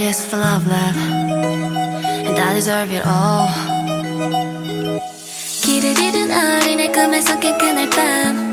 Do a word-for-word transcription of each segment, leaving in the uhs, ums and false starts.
this for love, love, and I deserve it all. 길을 잃은 어린애 꿈에 섞인 그날 밤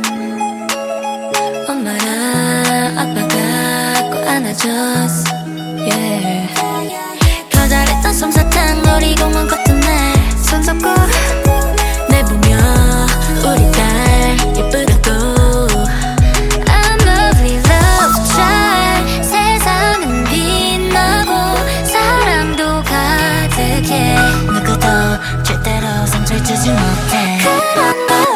엄마랑 아빠가 꼭 안아줬어, yeah. 거절했던 솜사탕 놀이공원 같은 날 손잡고 내보며 우리 딸 예쁘다고. I'm lovely, love child. 세상은 빛나고 사랑도 가득해. 누구도 절대로 상처를 주지 못해. 그런 날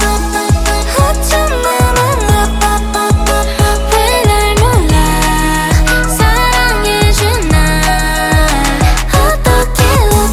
어쩜 나만 왜 날 몰라 사랑해준 날 어떻게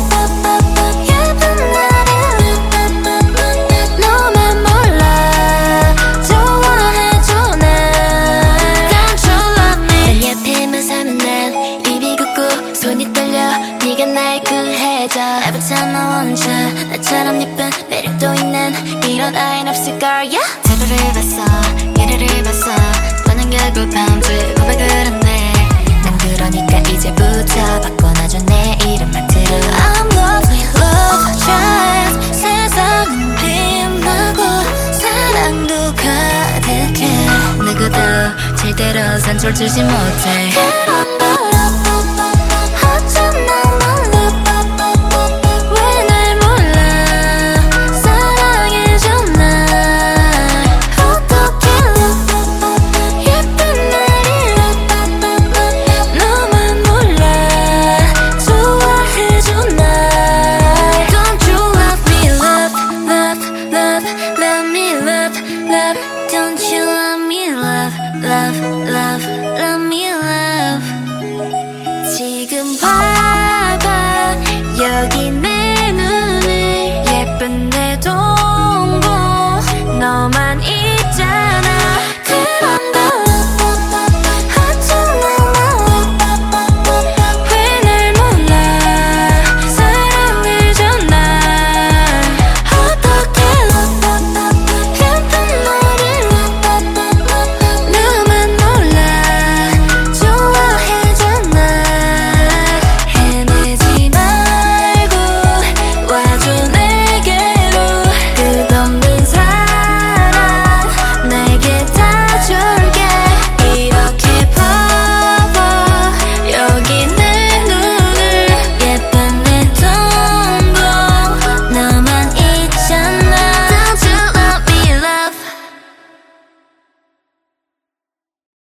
예쁜 나를 너만 몰라 좋아해줘 날. Don't you love me. 난 옆에만 사는 날 입이 굳고 손이 떨려 네가 날 구해줘. Every time I want you 나처럼 예쁜 매력도 있는 이런 아이는 없을걸, yeah. 하루를 봤어 일요일을 봤어 너는 결국 밤새 고백을 했네. 난 그러니까 이제부터 바꿔놔줘 내 이름만 들어. I'm lovely, love child. 세상은 빛나고 사랑도 가득해. 누구도 절대로 상처를 주지 못해. 어쩜 나만 왜 날 몰라 사랑해준 날 어떻게 예쁜 나를 너만 몰라 좋아해준 날. Don't you love me, love, love, love, love me, love, love. Don't you love me, love, love, love.